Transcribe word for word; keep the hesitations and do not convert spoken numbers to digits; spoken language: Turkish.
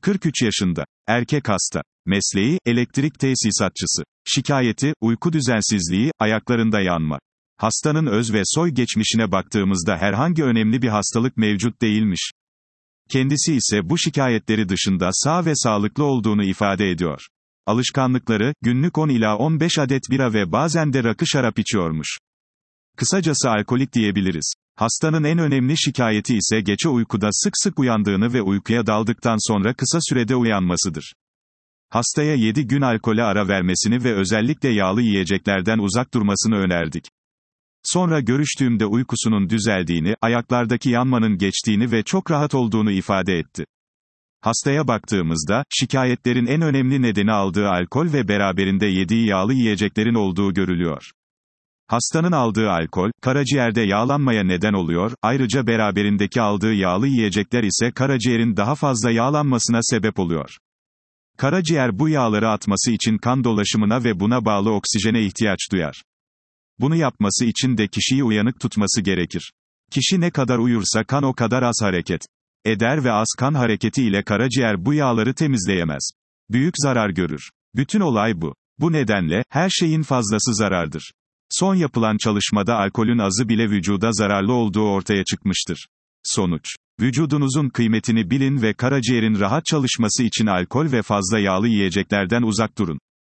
kırk üç yaşında. Erkek hasta. Mesleği, elektrik tesisatçısı. Şikayeti, uyku düzensizliği, ayaklarında yanma. Hastanın öz ve soy geçmişine baktığımızda herhangi önemli bir hastalık mevcut değilmiş. Kendisi ise bu şikayetleri dışında sağ ve sağlıklı olduğunu ifade ediyor. Alışkanlıkları, günlük on ila on beş adet bira ve bazen de rakı şarap içiyormuş. Kısacası alkolik diyebiliriz. Hastanın en önemli şikayeti ise gece uykuda sık sık uyandığını ve uykuya daldıktan sonra kısa sürede uyanmasıdır. Hastaya yedi gün alkole ara vermesini ve özellikle yağlı yiyeceklerden uzak durmasını önerdik. Sonra görüştüğümde uykusunun düzeldiğini, ayaklardaki yanmanın geçtiğini ve çok rahat olduğunu ifade etti. Hastaya baktığımızda, şikayetlerin en önemli nedeni aldığı alkol ve beraberinde yediği yağlı yiyeceklerin olduğu görülüyor. Hastanın aldığı alkol, karaciğerde yağlanmaya neden oluyor, ayrıca beraberindeki aldığı yağlı yiyecekler ise karaciğerin daha fazla yağlanmasına sebep oluyor. Karaciğer bu yağları atması için kan dolaşımına ve buna bağlı oksijene ihtiyaç duyar. Bunu yapması için de kişiyi uyanık tutması gerekir. Kişi ne kadar uyursa kan o kadar az hareket eder ve az kan hareketi ile karaciğer bu yağları temizleyemez. Büyük zarar görür. Bütün olay bu. Bu nedenle, her şeyin fazlası zarardır. Son yapılan çalışmada alkolün azı bile vücuda zararlı olduğu ortaya çıkmıştır. Sonuç: vücudunuzun kıymetini bilin ve karaciğerin rahat çalışması için alkol ve fazla yağlı yiyeceklerden uzak durun.